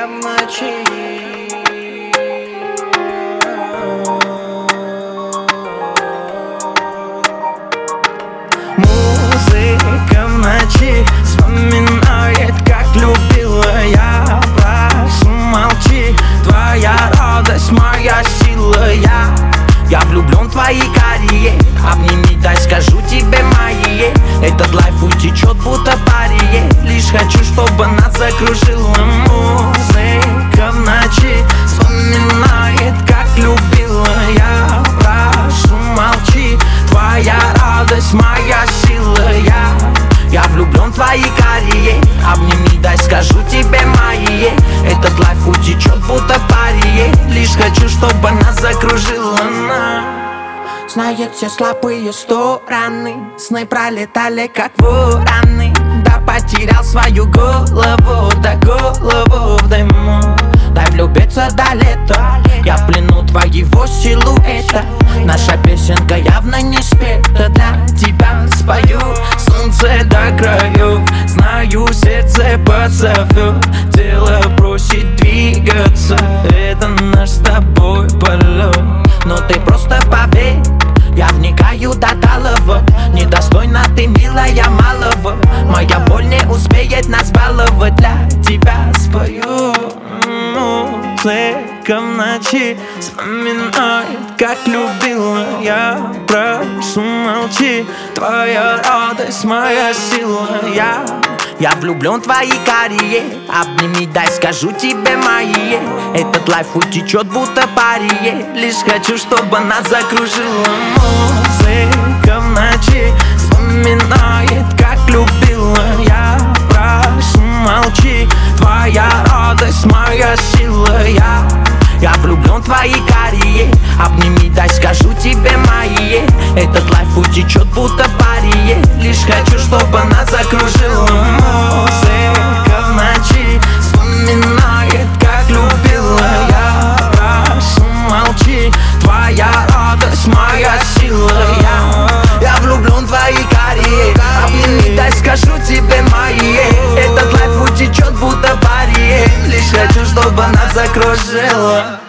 Музыка в ночи. Музыка в ночи вспоминает, как любила я. Прошу, молчи, твоя радость, моя сила. Я влюблен в твои карие. Обними, дай скажу тебе мои. Этот лайф утечет, будто парие. Лишь хочу, чтобы нас закружила музыка в ночи. Вспоминает, как любила я. Прошу, молчи, твоя радость, моя сила. Я влюблен в твои карие. Обними, дай скажу тебе мои. Этот лайф утечет, будто парие. Лишь хочу, чтобы нас закружила она. Знает все слабые стороны. Сны пролетали, как вораны. Да потерял свою голову, да голову в дыму. Дай влюбиться до лета. Я в плену твоего силуэта. Наша песенка явно не спета. Для тебя спою солнце до краев. Знаю, сердце позовет. Тело просит двигаться. Это наш с тобой полет. Но ты просто поверь, я вникаю до талого. Недостойна ты, милая, малого. Моя боль не успеет нас баловать. Для тебя спою. Музыка в ночи вспоминает, как любила я. Прошу, молчи, твоя радость, моя сила. Я влюблен в твои карие. Обними, дай скажу тебе мои. Этот лайф утечет, будто парие. Лишь хочу, чтобы нас закружила музыка в ночи. Вспоминает, как любила я. Прошу, молчи, твоя радость, моя сила. Я влюблен в твои карие. Обними, дай скажу тебе мои. Этот лайф утечет, будто парие. Лишь хочу, чтобы нас закружила музыка в ночи. Вспоминает, как любила я. Прошу, молчи, твоя радость, моя сила. Я влюблен в твои карие. Обними, дай скажу тебе мои. Этот лайф утечет, будто парие. Лишь хочу, чтобы нас закружила.